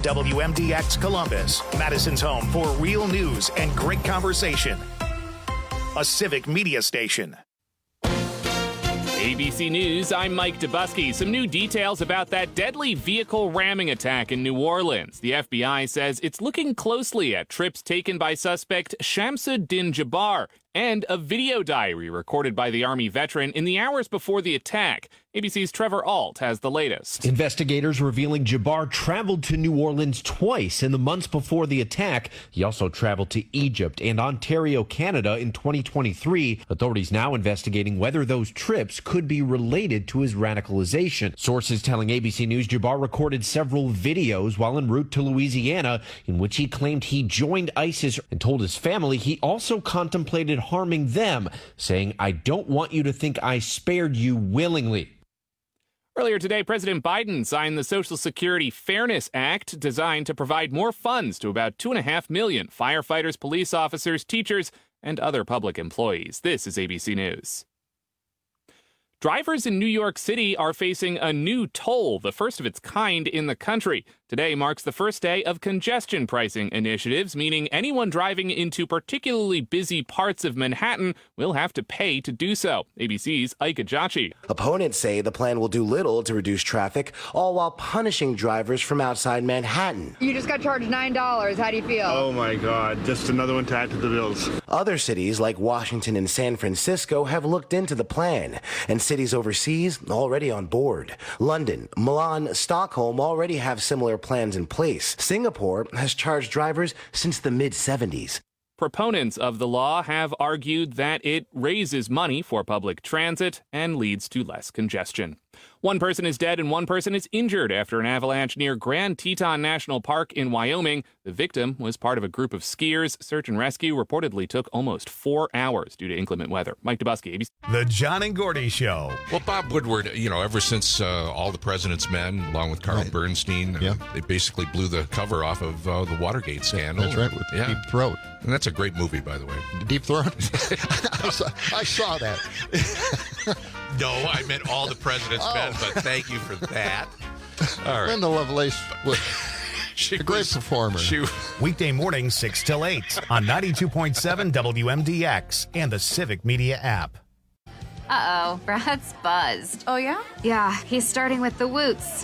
WMDX Columbus, Madison's home for real news and great conversation. A civic media station. ABC News, I'm Mike Dubusky. Some new details about that deadly vehicle ramming attack in New Orleans. The FBI says it's looking closely at trips taken by suspect Shamsuddin Jabbar and a video diary recorded by the Army veteran in the hours before the attack. ABC's Trevor Ault has the latest. Investigators revealing Jabbar traveled to New Orleans twice in the months before the attack. He also traveled to Egypt and Ontario, Canada in 2023. Authorities now investigating whether those trips could be related to his radicalization. Sources telling ABC News Jabbar recorded several videos while en route to Louisiana in which he claimed he joined ISIS and told his family he also contemplated harming them, saying, "I don't want you to think I spared you willingly." Earlier today, President Biden signed the Social Security Fairness Act, designed to provide more funds to about 2.5 million firefighters, police officers, teachers, and other public employees. This is ABC News. Drivers in New York City are facing a new toll, the first of its kind in the country. Today marks the first day of congestion pricing initiatives, meaning anyone driving into particularly busy parts of Manhattan will have to pay to do so. ABC's Ike Ajachi. Opponents say the plan will do little to reduce traffic, all while punishing drivers from outside Manhattan. You just got charged $9. How do you feel? Oh my God, just another one to add to the bills. Other cities like Washington and San Francisco have looked into the plan, and cities overseas already on board. London, Milan, Stockholm already have similar plans in place. Singapore has charged drivers since the mid-70s. Proponents of the law have argued that it raises money for public transit and leads to less congestion. One person is dead and one person is injured after an avalanche near Grand Teton National Park in Wyoming. The victim was part of a group of skiers. Search and rescue reportedly took almost 4 hours due to inclement weather. Mike Dubusky, ABC. The John and Gordy Show. Well, Bob Woodward, ever since All the President's Men, along with Carl Bernstein, they basically blew the cover off of the Watergate scandal. That's right, with Deep Throat. And that's a great movie, by the way. Deep Throat? I saw that. No, I meant All the President's Men, but thank you for that. All right. Linda Lovelace was a great performer. Weekday mornings 6 till 8 on 92.7 WMDX and the Civic Media app. Uh-oh, Brad's buzzed. Oh, yeah? Yeah, he's starting with the woots.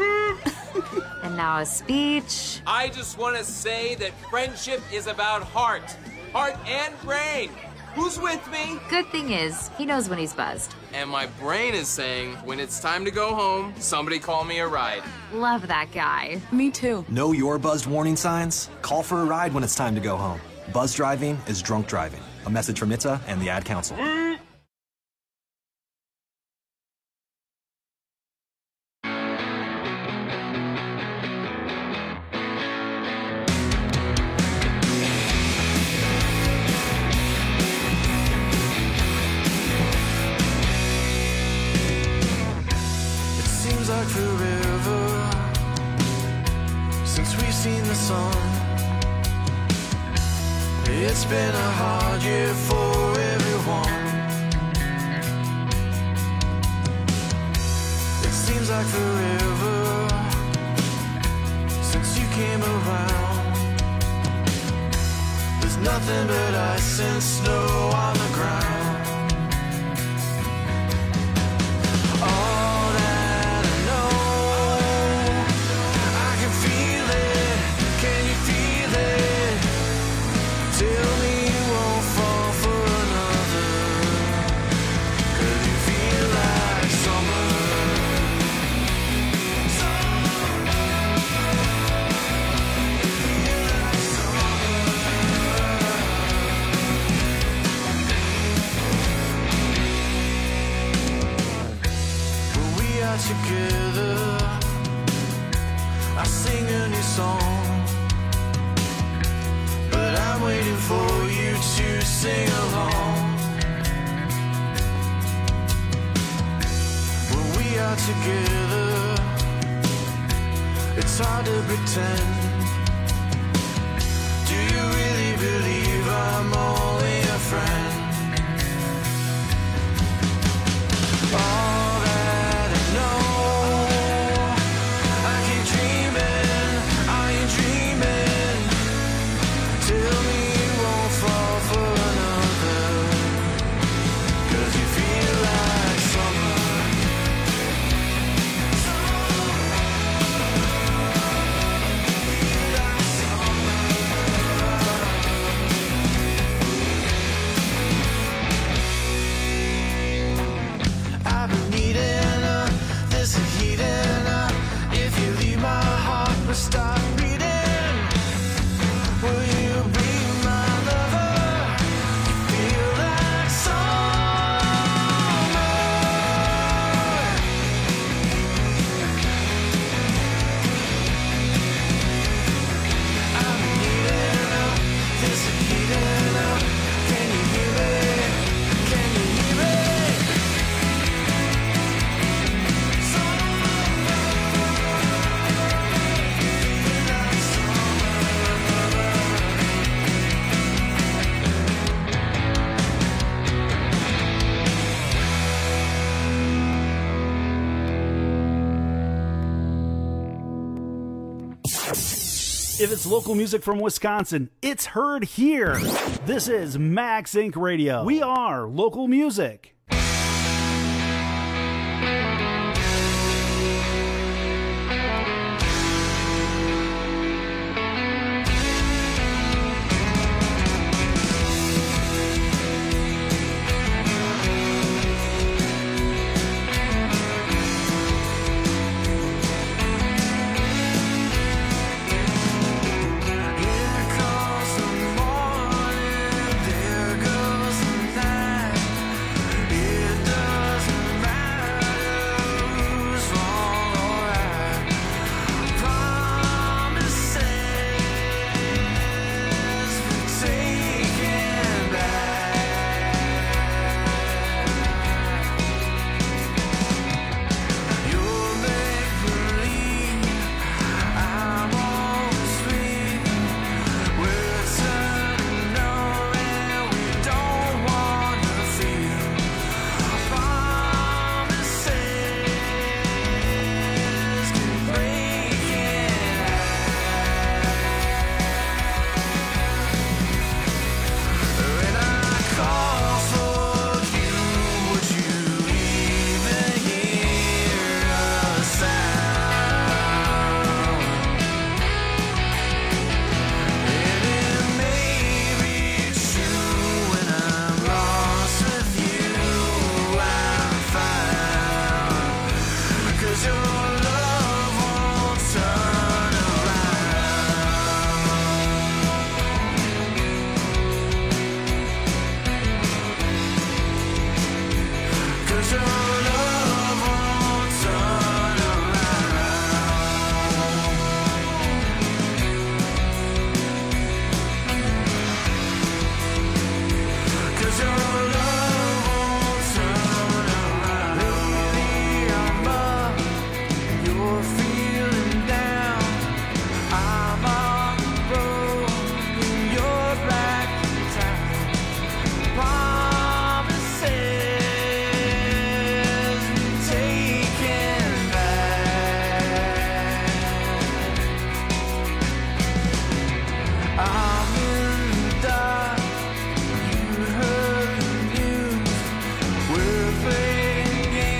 And now a speech. I just want to say that friendship is about heart and brain. Who's with me? Good thing is, he knows when he's buzzed. And my brain is saying, when it's time to go home, somebody call me a ride. Love that guy. Me too. Know your buzzed warning signs? Call for a ride when it's time to go home. Buzz driving is drunk driving. A message from NHTSA and the Ad Council. Like forever since we've seen the sun. It's been a hard year for everyone. It seems like forever since you came around. There's nothing but ice and snow on the ground. Together, I sing a new song, but I'm waiting for you to sing along. When we are together, it's hard to pretend. Do you really believe I'm only a friend? All that I know, I keep dreaming. Are you If it's local music from Wisconsin, it's heard here. This is Max Inc. Radio. We are local music.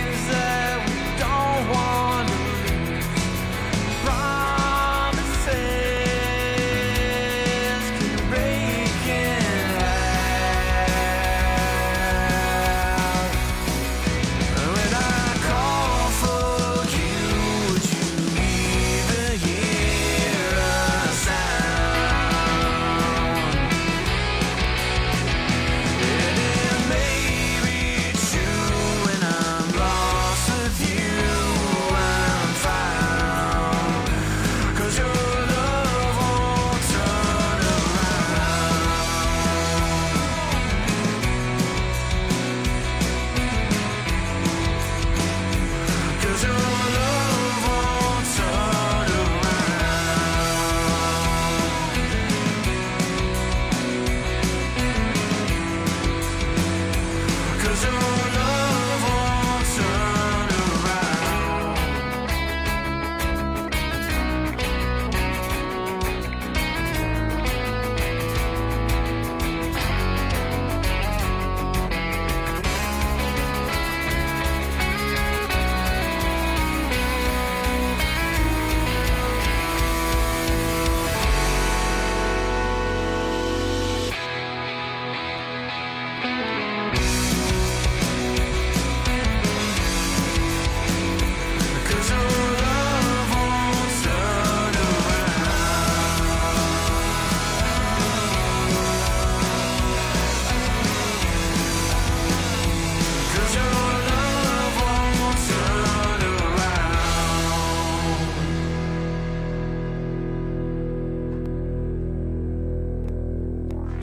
Promises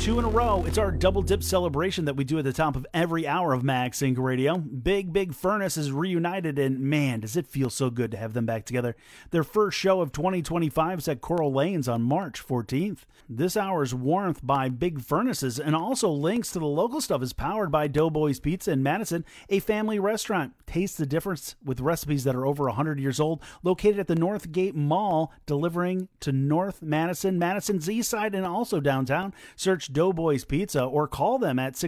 2 in a row. It's our double dip celebration that we do at the top of every hour of Max Inc. Radio. Big Furnace is reunited, and man, does it feel so good to have them back together. Their first show of 2025 is at Coral Lanes on March 14th. This hour's warmth by Big Furnaces and also links to the local stuff is powered by Doughboys Pizza in Madison, a family restaurant. Taste the difference with recipes that are over 100 years old, located at the Northgate Mall, delivering to North Madison, Madison's east side, and also downtown. Search Doughboys Pizza or call them at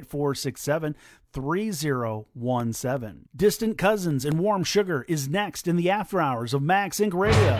608-467-3017. Distant Cousins and Warm Sugar is next in the after hours of Max Inc. Radio.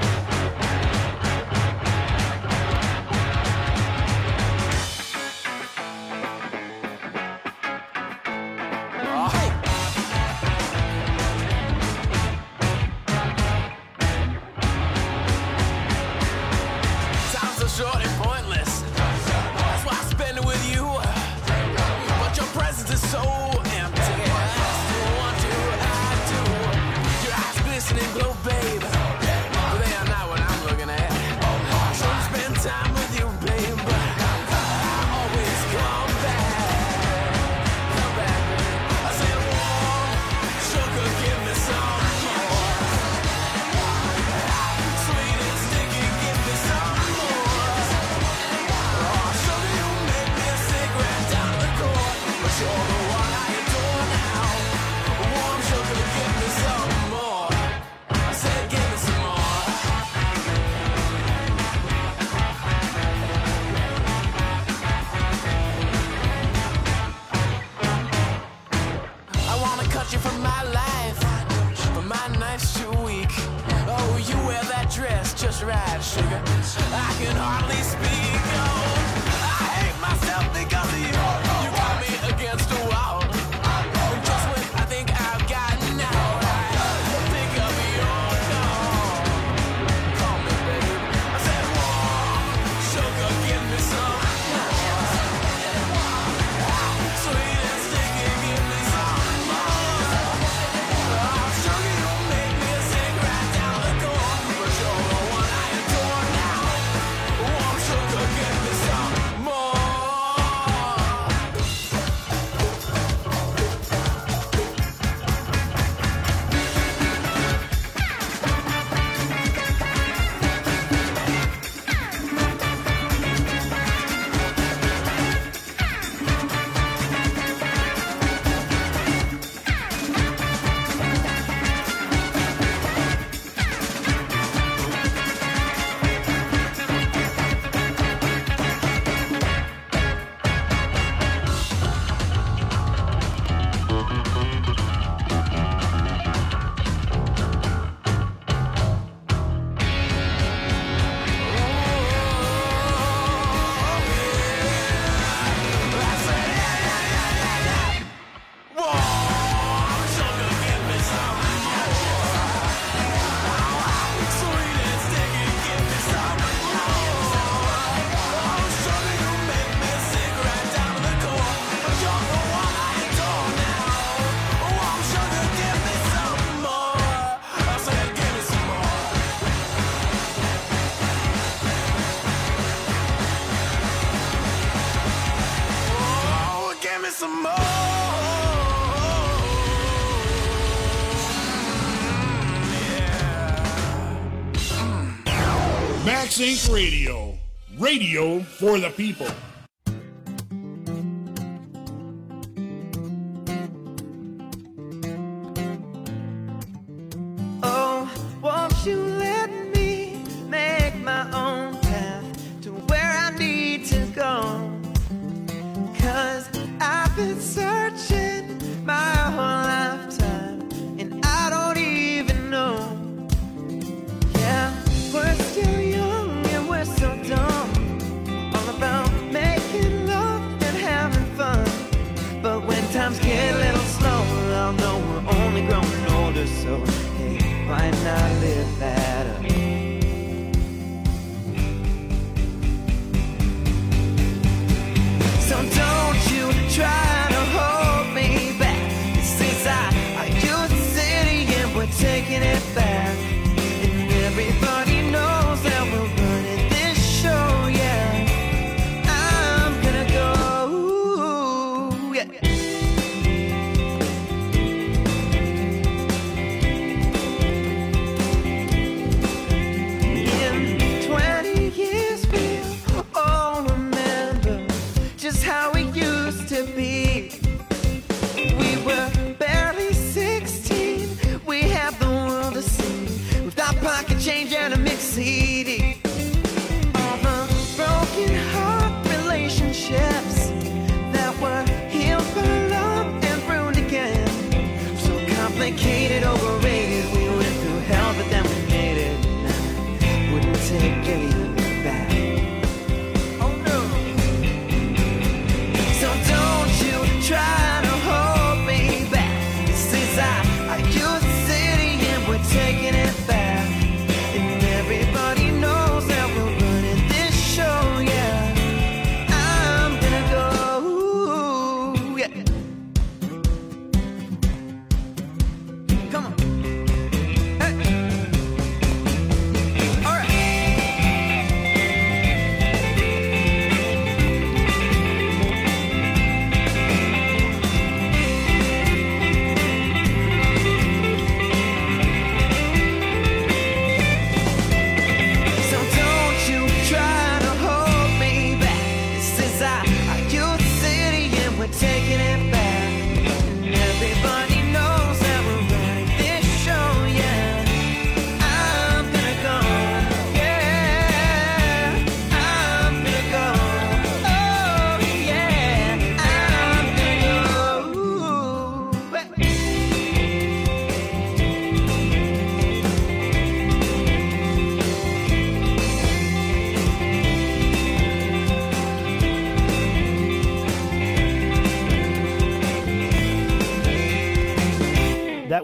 Max Inc. Radio. Radio for the people. Oh, won't you let me make my own path to where I need to go? 'Cause I've been searching my whole lifetime and I don't even know. Yeah, we're still young and we're so dumb. All about making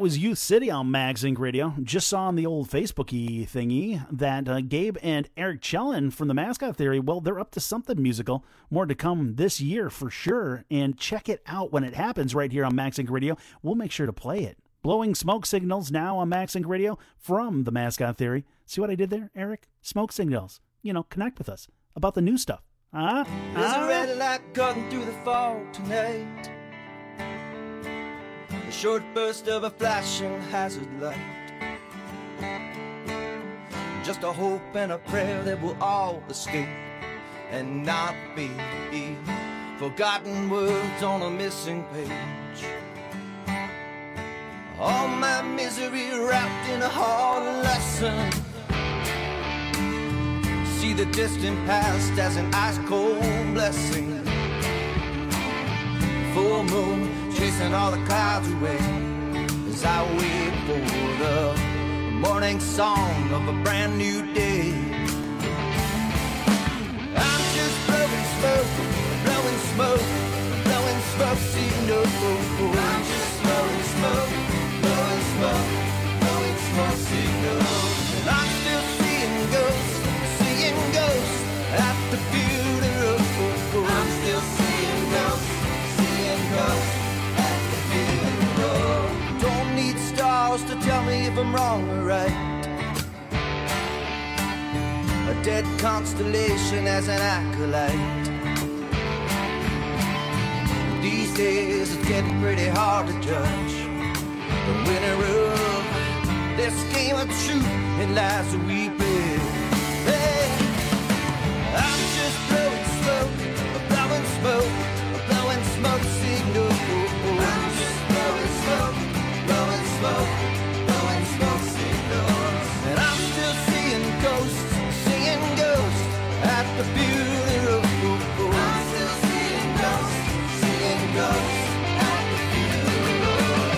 That was Youth City on Max Inc. Radio. Just saw on the old Facebook-y thingy that Gabe and Eric Chellin from the Mascot Theory, well, they're up to something musical. More to come this year for sure. And check it out when it happens right here on Max Inc. Radio. We'll make sure to play it. Blowing Smoke Signals now on Max Inc. Radio from the Mascot Theory. See what I did there, Eric? Smoke signals. You know, connect with us about the new stuff. There's a red light cutting through the fog tonight. A short burst of a flashing hazard light. Just a hope and a prayer that we'll all escape and not be forgotten words on a missing page. All my misery wrapped in a hard lesson. See the distant past as an ice-cold blessing. Full moon chasing all the clouds away as I wait for the morning song of a brand new day. I'm just blowing smoke, blowing smoke, blowing smoke signals. I'm just blowing smoke, blowing smoke, blowing smoke signals. And I'm still seeing ghosts at the funeral. I'm still seeing ghosts at the funeral. Don't need stars to tell me if I'm wrong or right. A dead constellation as an acolyte. These days it's getting pretty hard to judge the winner of this game of truth and lies that we play. Hey, I'm just blowing smoke, blowing smoke, blowing smoke signals. I'm just blowing smoke, blowing smoke, blowing smoke signals. And I'm still seeing ghosts at the funeral. I'm still seeing ghosts at the funeral.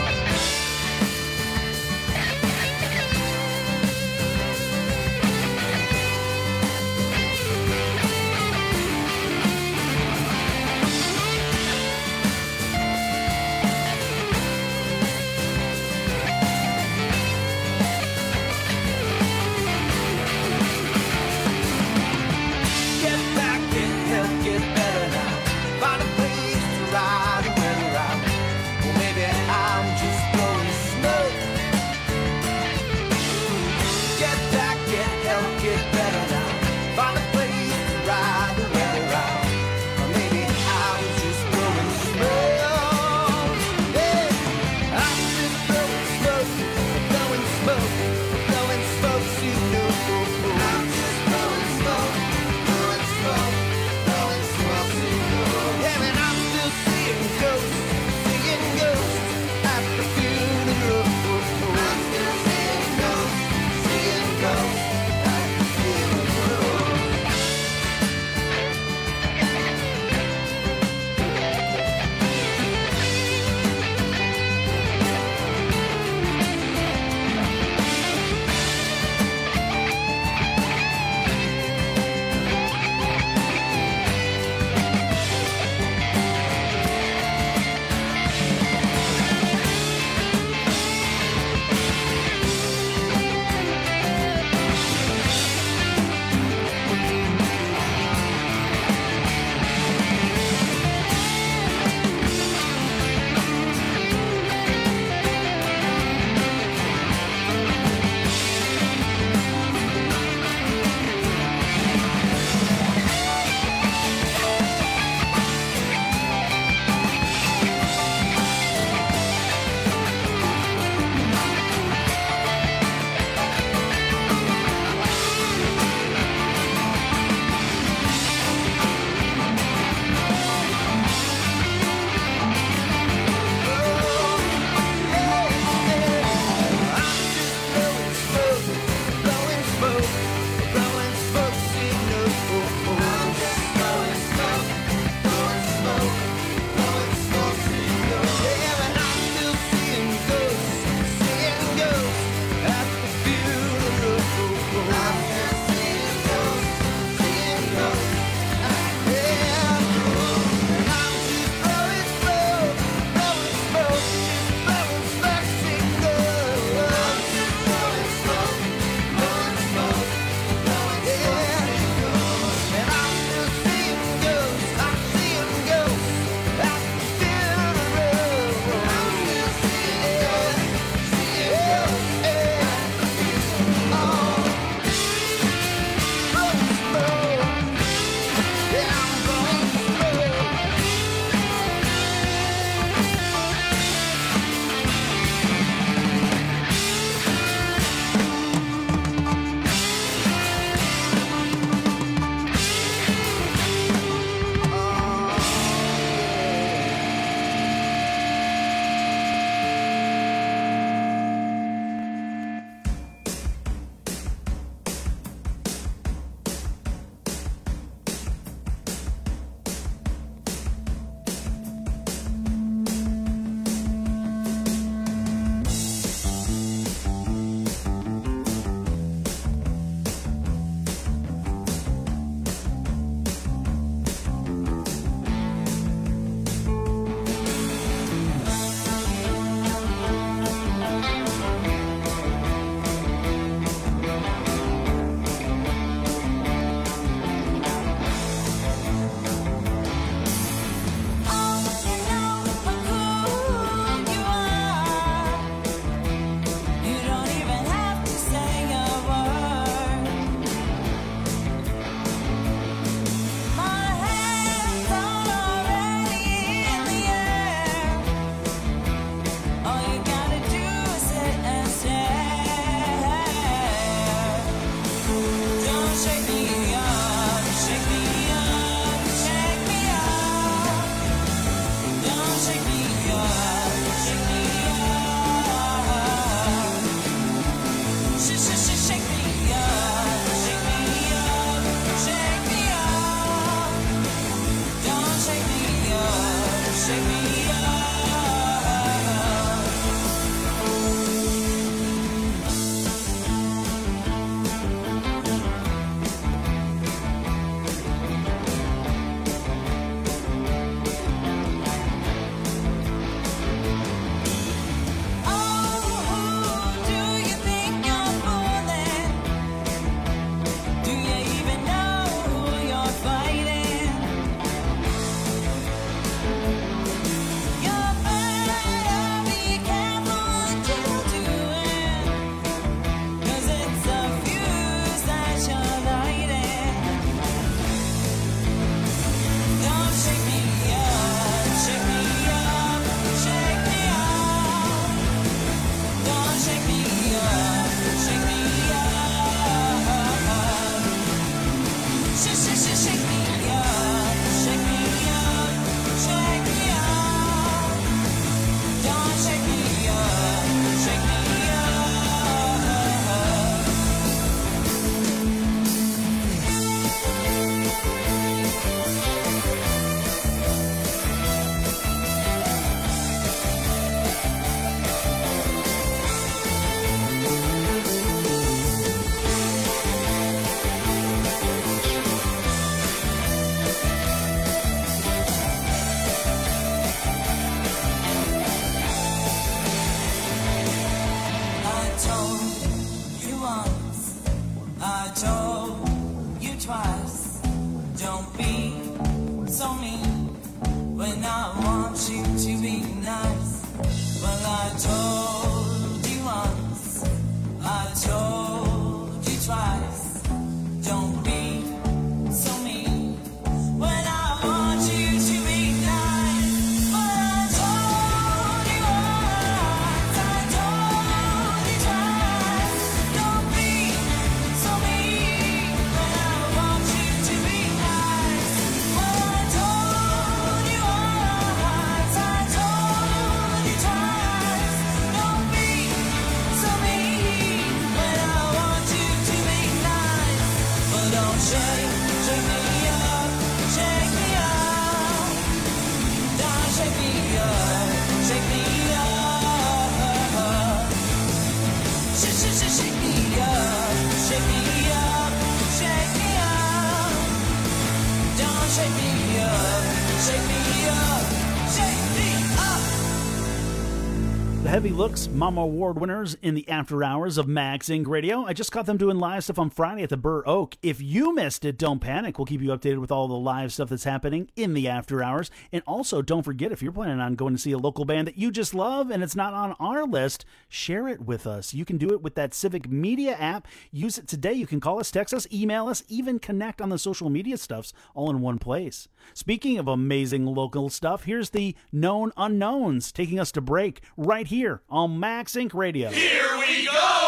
Heavy Looks, Mama Award winners in the after hours of Max Inc. Radio. I just caught them doing live stuff on Friday at the Burr Oak. If you missed it, don't panic. We'll keep you updated with all the live stuff that's happening in the after hours. And also, don't forget, if you're planning on going to see a local band that you just love and it's not on our list, share it with us. You can do it with that Civic Media app. Use it today. You can call us, text us, email us, even connect on the social media stuffs all in one place. Speaking of amazing local stuff, here's the Known Unknowns taking us to break right here on Max Inc. Radio. Here we go!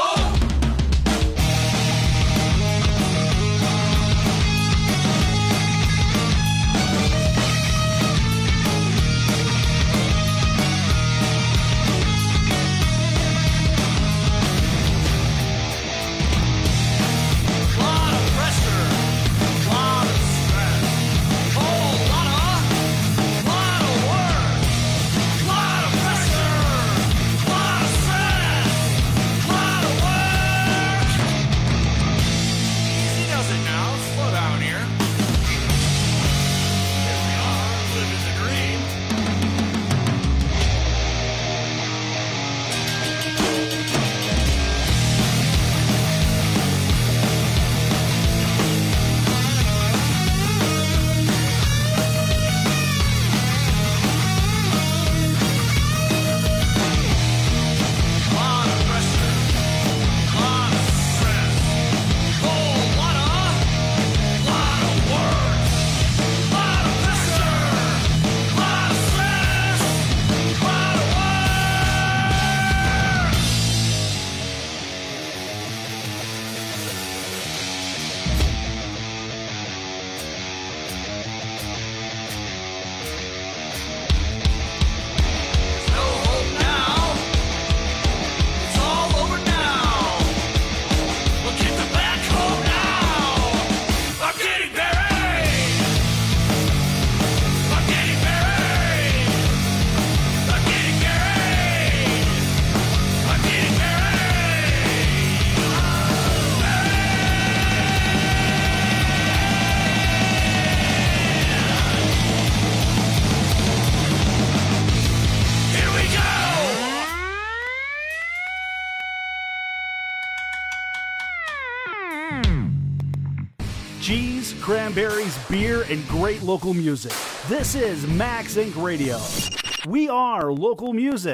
Cheese, cranberries, beer, and great local music. This is Max Inc. Radio. We are local music.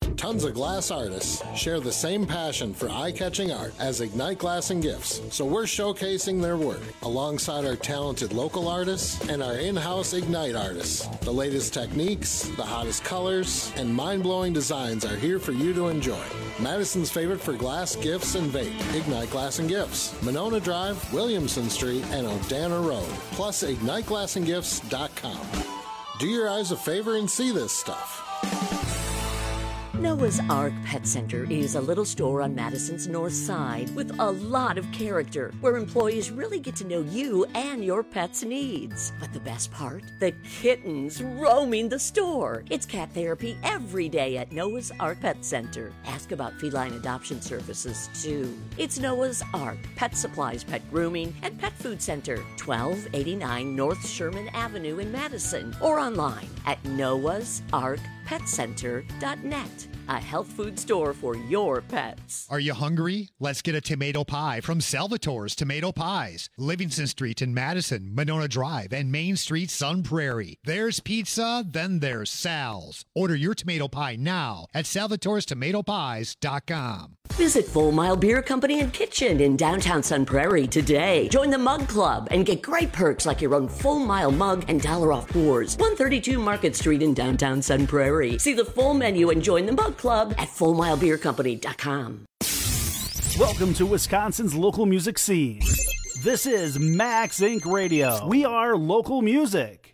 Tons of glass artists share the same passion for eye-catching art as Ignite Glass and Gifts, so we're showcasing their work alongside our talented local artists and our in-house Ignite artists. The latest techniques, the hottest colors, and mind-blowing designs are here for you to enjoy. Madison's favorite for glass, gifts, and vape, Ignite Glass and Gifts, Monona Drive, Williamson Street, and O'Dana Road, plus IgniteGlassandGifts.com. Do your eyes a favor and see this stuff. Noah's Ark Pet Center is a little store on Madison's north side with a lot of character, where employees really get to know you and your pet's needs. But the best part? The kittens roaming the store. It's cat therapy every day at Noah's Ark Pet Center. Ask about feline adoption services, too. It's Noah's Ark Pet Supplies, Pet Grooming, and Pet Food Center, 1289 North Sherman Avenue in Madison, or online at noahsarkpetcenter.net. A health food store for your pets. Are you hungry? Let's get a tomato pie from Salvatore's Tomato Pies. Livingston Street in Madison, Monona Drive, and Main Street, Sun Prairie. There's pizza, then there's Sal's. Order your tomato pie now at salvatorestomatopies.com. Visit Full Mile Beer Company and Kitchen in downtown Sun Prairie today. Join the Mug Club and get great perks like your own Full Mile mug and $1 off pours. 132 Market Street in downtown Sun Prairie. See the full menu and join the Mug Club at FullMileBeerCompany.com. Welcome to Wisconsin's local music scene. This is Max Inc. Radio. We are local music.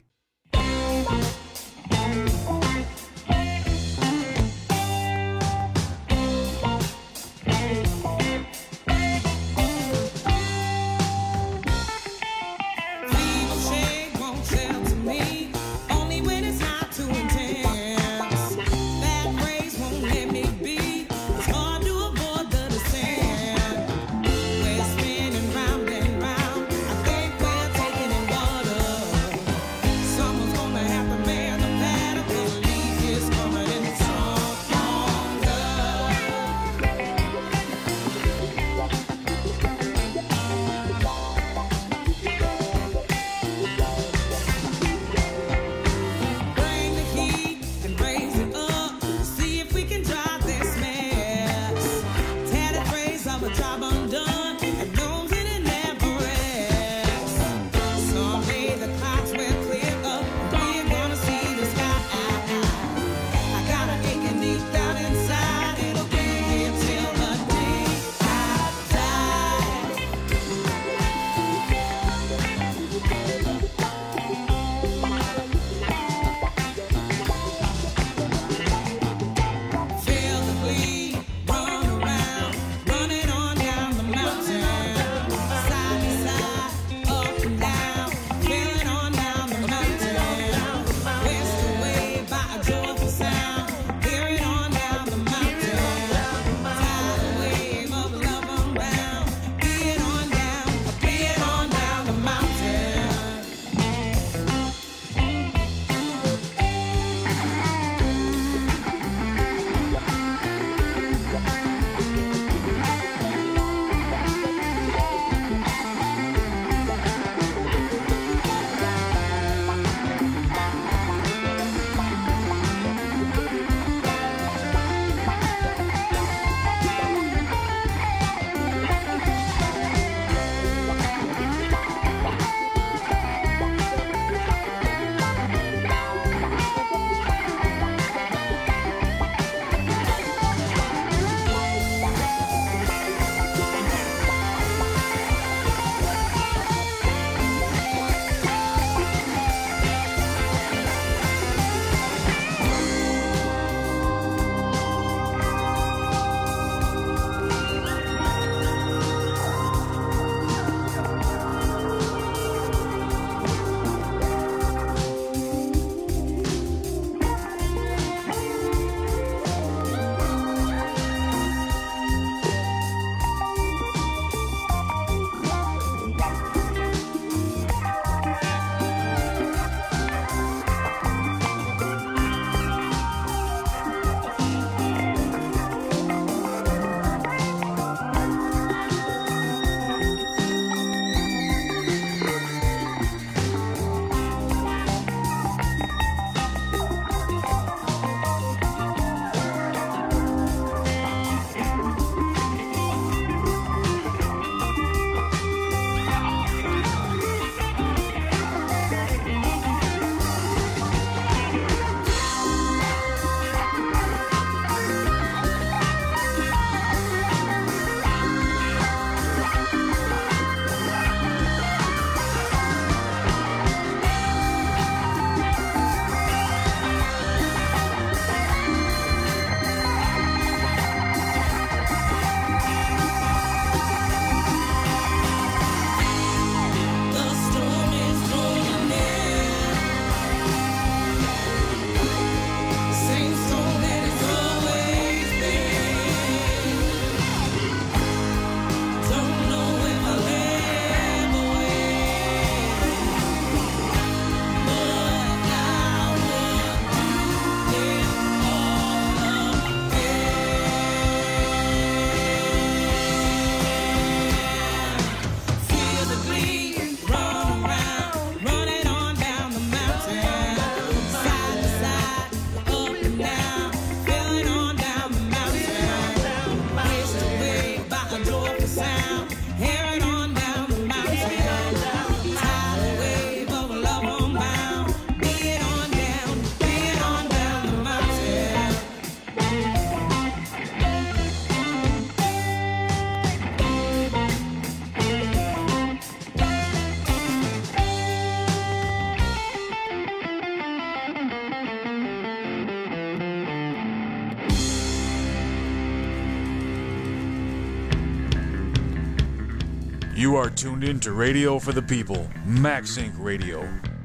You are tuned in to Radio for the People, Max Inc. Radio.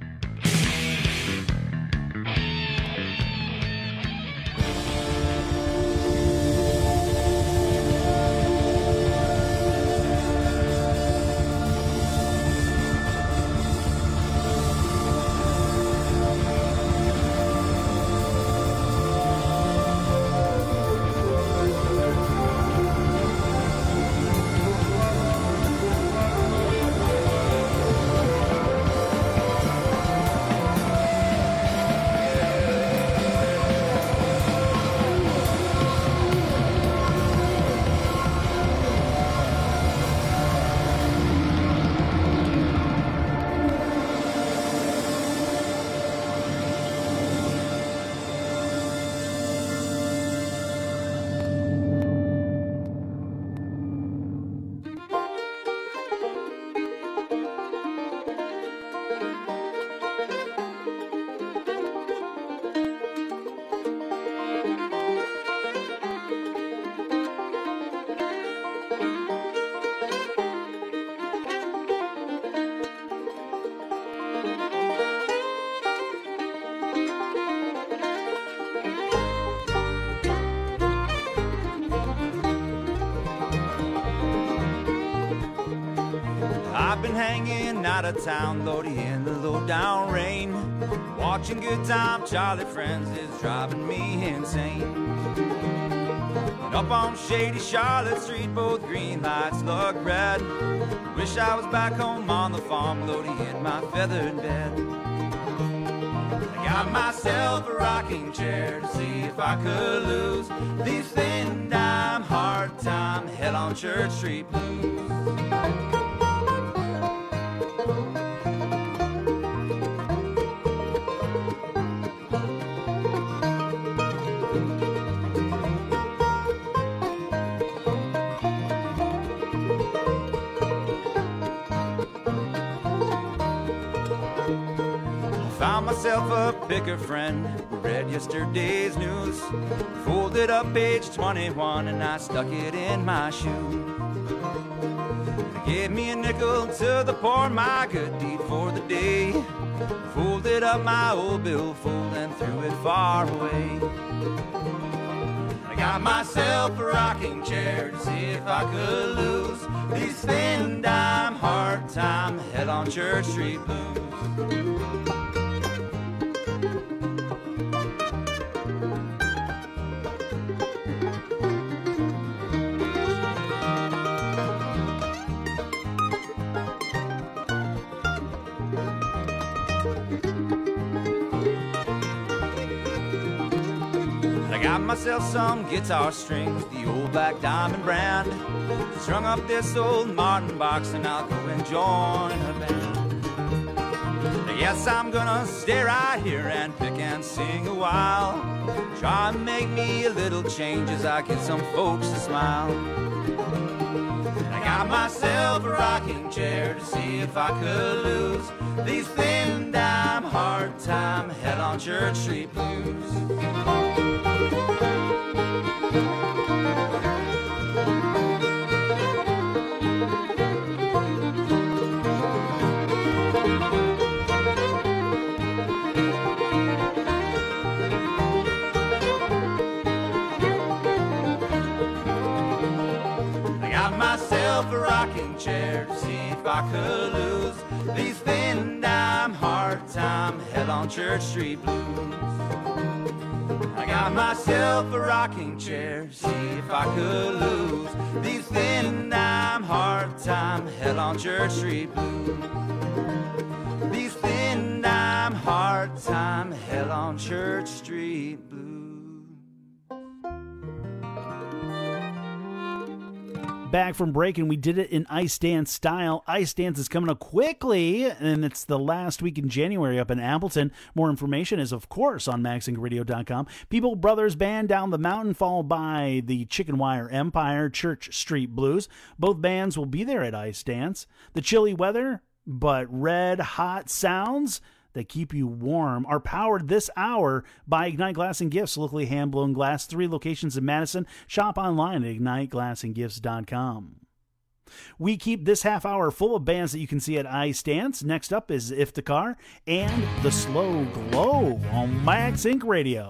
I've been hanging out of town, Lordy, in the low-down rain. Watching Good Time Charlie Friends is driving me insane. And up on shady Charlotte Street, both green lights look red. Wish I was back home on the farm, Lordy, in my feathered bed. I got myself a rocking chair to see if I could lose these thin dime, hard time, hell on Church Street blues. Found myself a picker friend who read yesterday's news, folded up page 21 and I stuck it in my shoe. They gave me a nickel to the poor, my good deed for the day. Folded up my old billfold and threw it far away. I got myself a rocking chair to see if I could lose these thin dime, hard time, hell on Church Street blues. I got myself some guitar strings, the old Black Diamond brand. Strung up this old Martin box and I'll go and join a band. Yes, I'm gonna stay right here and pick and sing a while. Try and make me a little change as I get some folks to smile. I got myself a rocking chair to see if I could lose these thin dime, hard time, hell on Church Street blues. I got myself a rocking chair to see if I could lose these thin dime, hard time, hell on Church Street blues. I got myself a rocking chair to see if I could lose these thin dime, hard time, hell on Church Street blues. These thin dime, hard time, hell on Church Street blues. Back from break, and we did it in Ice Dance style. Ice Dance is coming up quickly, and it's the last week in January up in Appleton. More information is, of course, on MaxIncRadio.com. People Brothers Band Down the Mountain, followed by the Chicken Wire Empire, Church Street Blues. Both bands will be there at Ice Dance. The chilly weather, but red hot sounds that keep you warm are powered this hour by Ignite Glass and Gifts, locally hand-blown glass, 3 locations in Madison. Shop online at IgniteGlassandGifts.com. We keep this half hour full of bands that you can see at iStance. Next up is Iftikhar and The Slow Glow on Max Inc. Radio.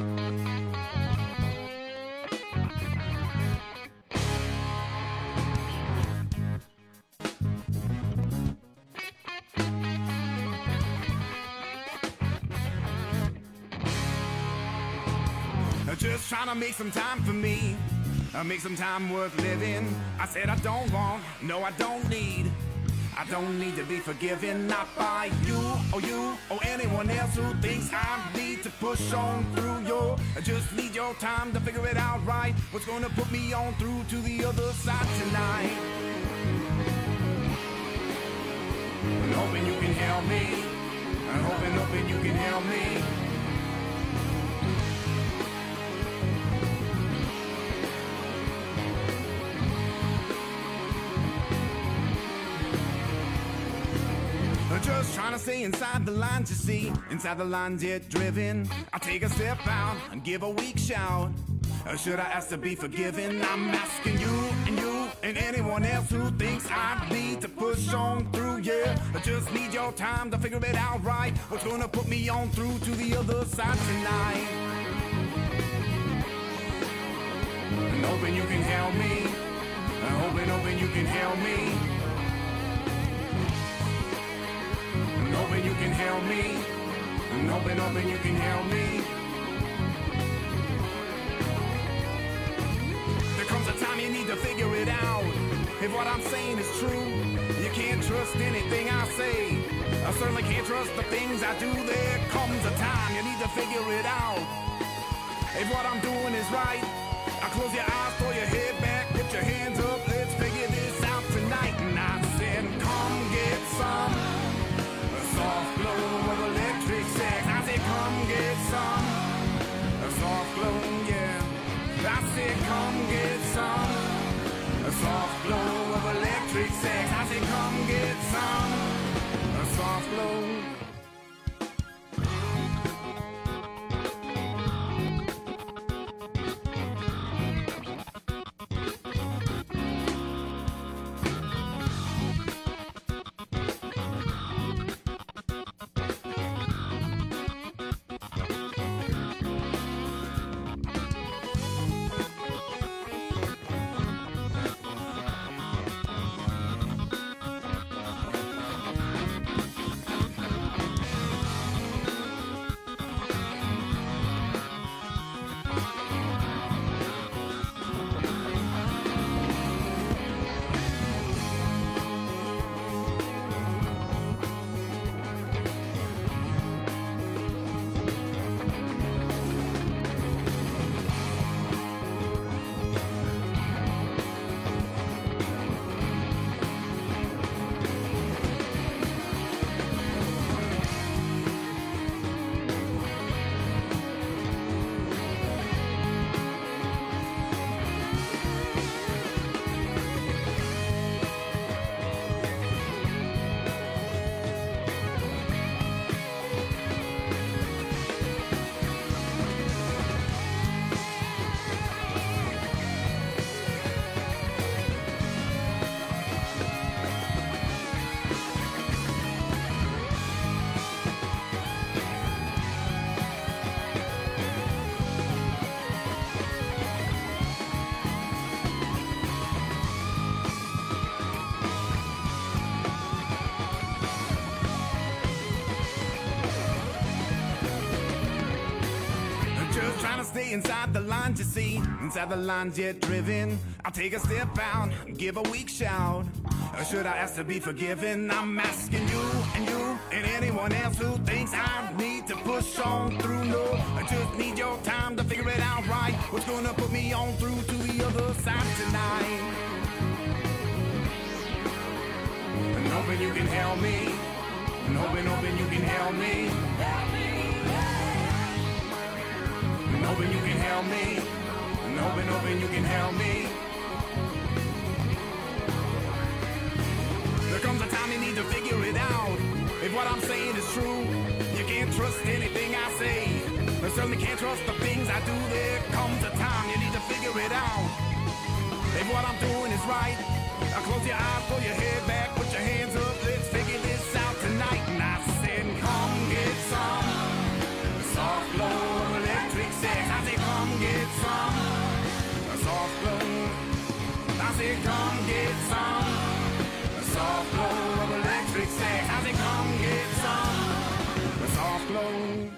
Just trying to make some time for me, make some time worth living. I said I don't want, no I don't need. I don't need to be forgiven, not by you or anyone else who thinks I need to push on through I just need your time to figure it out right. What's gonna put me on through to the other side tonight? I'm hoping you can help me. I'm hoping you can help me. Just trying to stay inside the lines, you see. Inside the lines, yet driven. I take a step out and give a weak shout. Should I ask to be forgiven? I'm asking you and anyone else who thinks I need to push on through, yeah. I just need your time to figure it out right. What's gonna put me on through to the other side tonight? I'm hoping you can help me. I'm hoping you can help me. Hoping you can help me. I'm hoping you can help me. There comes a time you need to figure it out. If what I'm saying is true, you can't trust anything I say. I certainly can't trust the things I do. There comes a time you need to figure it out. If what I'm doing is right, I close your eyes, throw your head back, put your hands up, let's figure this out tonight. And I said, come get some soft glow of electric sex. I said, come get some soft glow, yeah. I said, come get some soft glow of electric sex. I said, come get some soft glow. Stay inside the lines, you see. Inside the lines, yet driven. I'll take a step out, give a weak shout. Or should I ask to be forgiven? I'm asking you and anyone else who thinks I need to push on through. No, I just need your time to figure it out right. What's gonna put me on through to the other side tonight? I'm hoping you can help me. I'm hoping you can help me. I'm hoping you can help me. I'm hoping you can help me. There comes a time you need to figure it out. If what I'm saying is true, you can't trust anything I say. I certainly can't trust the things I do. There comes a time you need to figure it out. If what I'm doing is right, Close your eyes, pull your head back, put your hands up, let's figure this out tonight. And I said, come get some soft glow electric sex. I said, come get some soft glow. I said, come get some soft glow of electric sex. I said, come get some soft glow.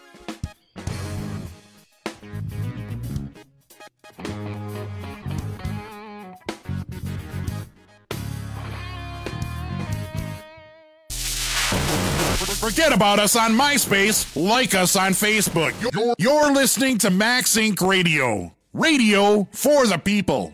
Forget about us on MySpace. Like us on Facebook. You're listening to Max Inc. Radio. Radio for the people.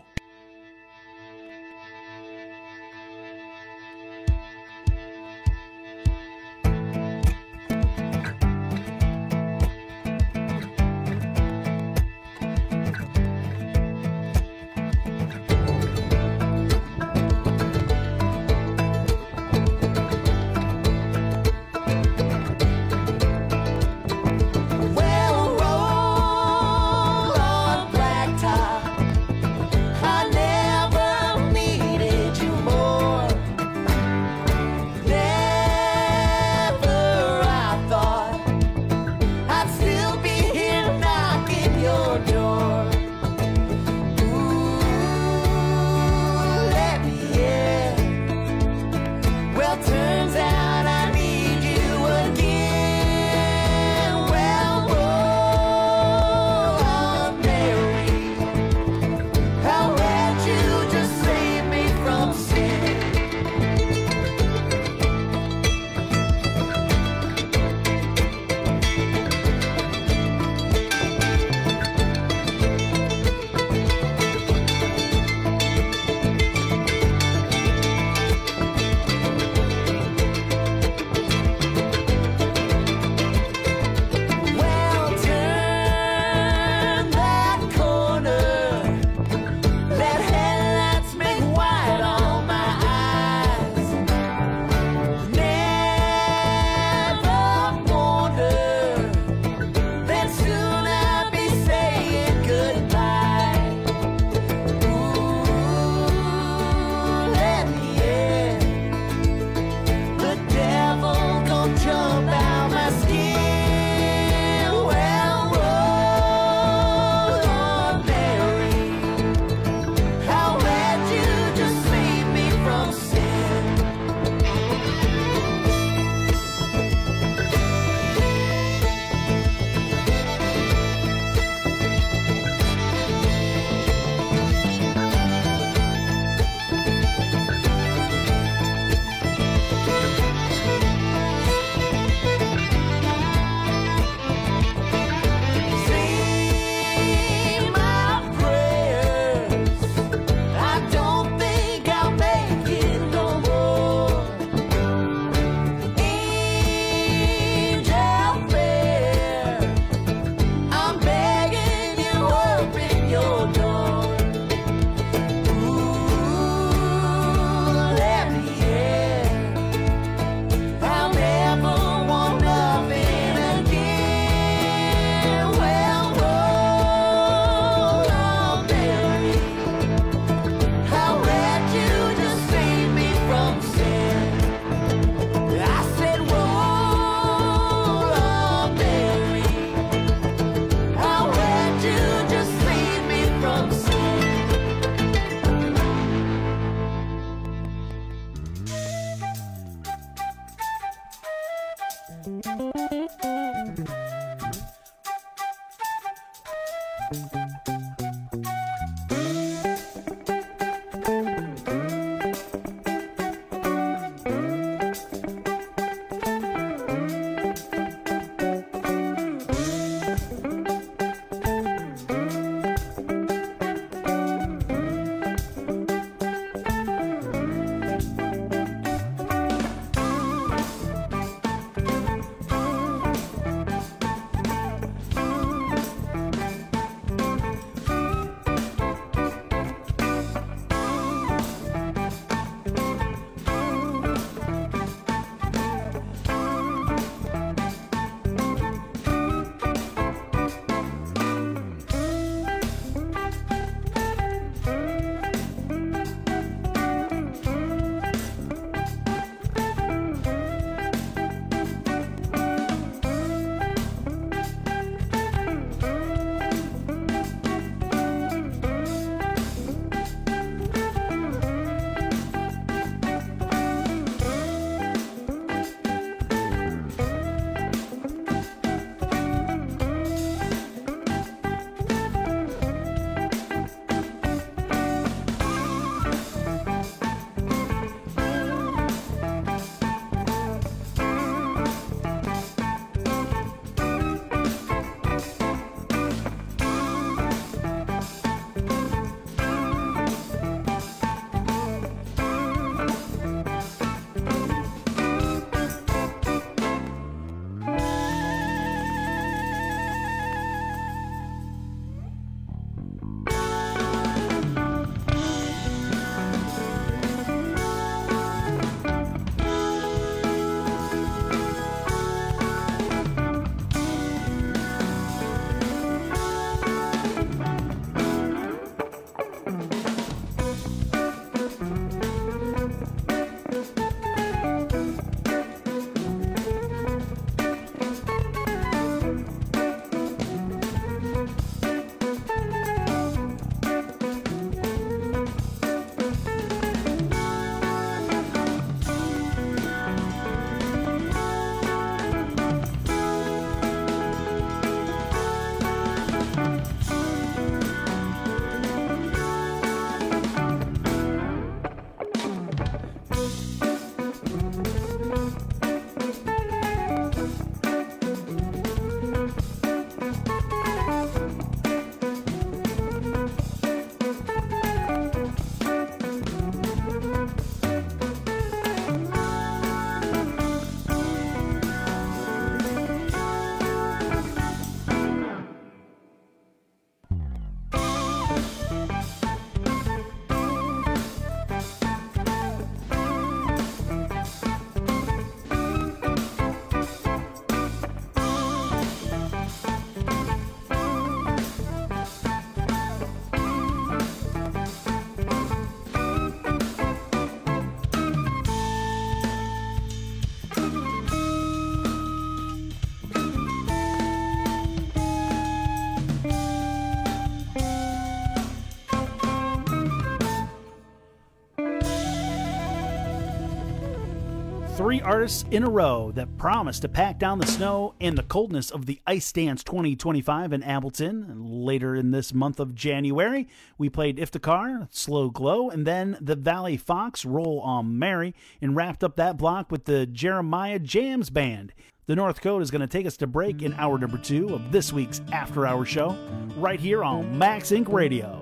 3 artists in a row that promise to pack down the snow and the coldness of the Ice Dance 2025 in Appleton. And later in this month of January, we played Iftikhar, Slow Glow, and then the Valley Fox, Roll on Mary, and wrapped up that block with the Jeremiah Jams Band. The North Code is going to take us to break in hour number 2 of this week's After Hours show, right here on Max Inc. Radio.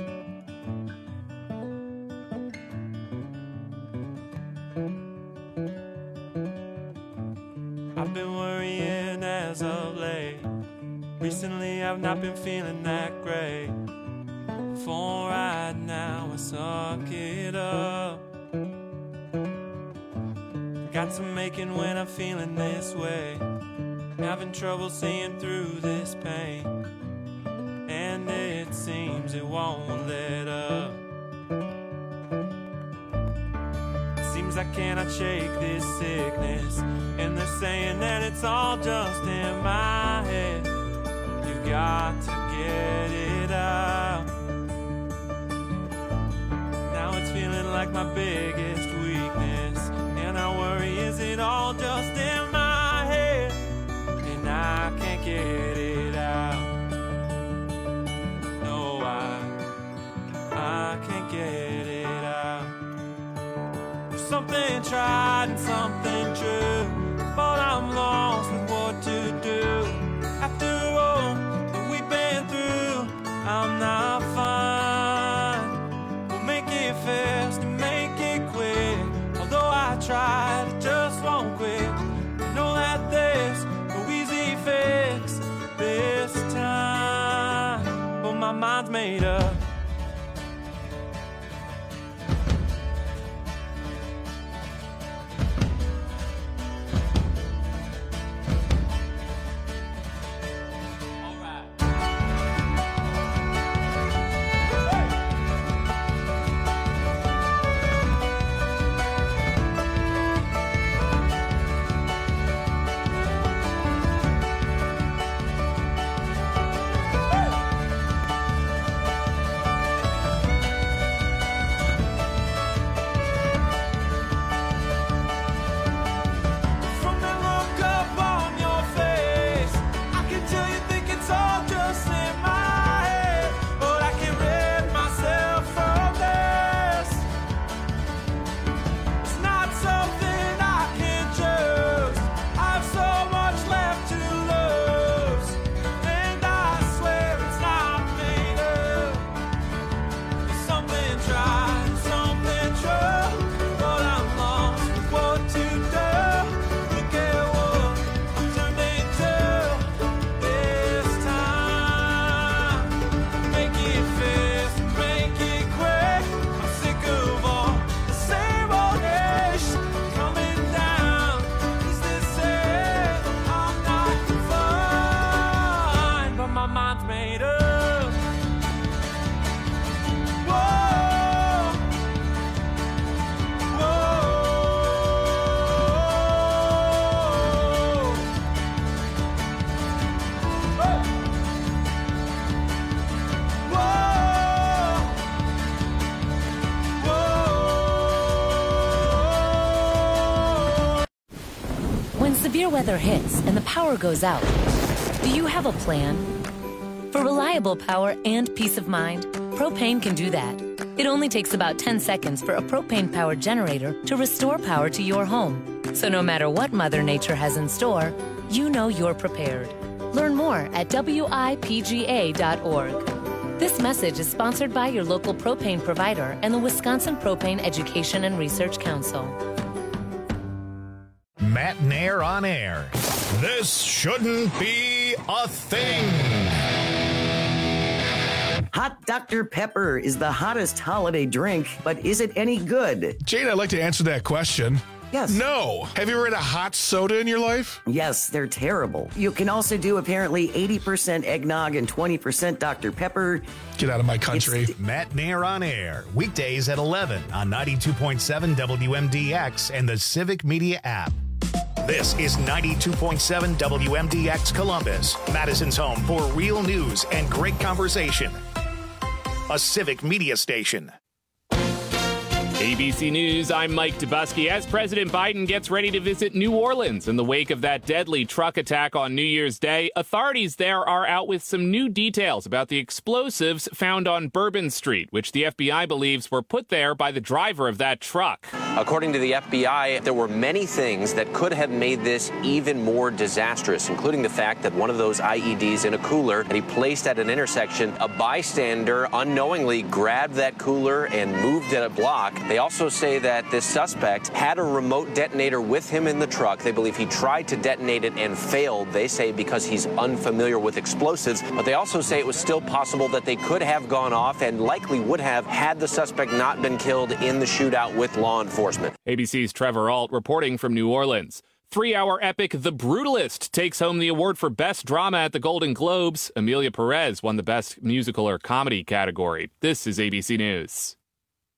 I've been worrying as of late. Recently I've not been feeling that great. For right now I suck it up. Got to making when I'm feeling this way. Having trouble seeing through this pain. And it seems it won't let up. Seems I cannot shake this sickness. And they're saying that it's all just in my head. You got to get it out. Now it's feeling like my biggest weakness. And I worry, is it all just in my head? And I can't get it out. No, I can't get it out. Something tried and something true, but I'm lost with what to do. After all that we've been through, I'm not fine. We'll make it fast and make it quick. Although I tried, it just won't quit. I know that there's no easy fix this time, but my mind's made up. Severe weather hits and the power goes out. Do you have a plan? For reliable power and peace of mind, Propane can do that. It only takes about 10 seconds for a propane-powered generator to restore power to your home. So no matter what Mother Nature has in store, you know you're prepared. Learn more at WIPGA.org. This message is sponsored by your local propane provider and the Wisconsin Propane Education and Research Council. Matt Nair on air. This shouldn't be a thing. Hot Dr. Pepper is the hottest holiday drink, but is it any good? Jane, I'd like to answer that question. Yes. No. Have you ever had a hot soda in your life? Yes, they're terrible. You can also do apparently 80% eggnog and 20% Dr. Pepper. Get out of my country. Matt Nair on air. Weekdays at 11 on 92.7 WMDX and the Civic Media app. This is 92.7 WMDX Columbus, Madison's home for real news and great conversation. A Civic Media station. ABC News, I'm Mike Dubusky. As President Biden gets ready to visit New Orleans in the wake of that deadly truck attack on New Year's Day, authorities there are out with some new details about the explosives found on Bourbon Street, which the FBI believes were put there by the driver of that truck. According to the FBI, there were many things that could have made this even more disastrous, including the fact that one of those IEDs in a cooler that he placed at an intersection, a bystander unknowingly grabbed that cooler and moved it a block. They also say that this suspect had a remote detonator with him in the truck. They believe he tried to detonate it and failed, they say, because he's unfamiliar with explosives. But they also say it was still possible that they could have gone off and likely would have had the suspect not been killed in the shootout with law enforcement. ABC's Trevor Ault reporting from New Orleans. 3-hour epic The Brutalist takes home the award for Best Drama at the Golden Globes. Emilia Perez won the Best Musical or Comedy category. This is ABC News.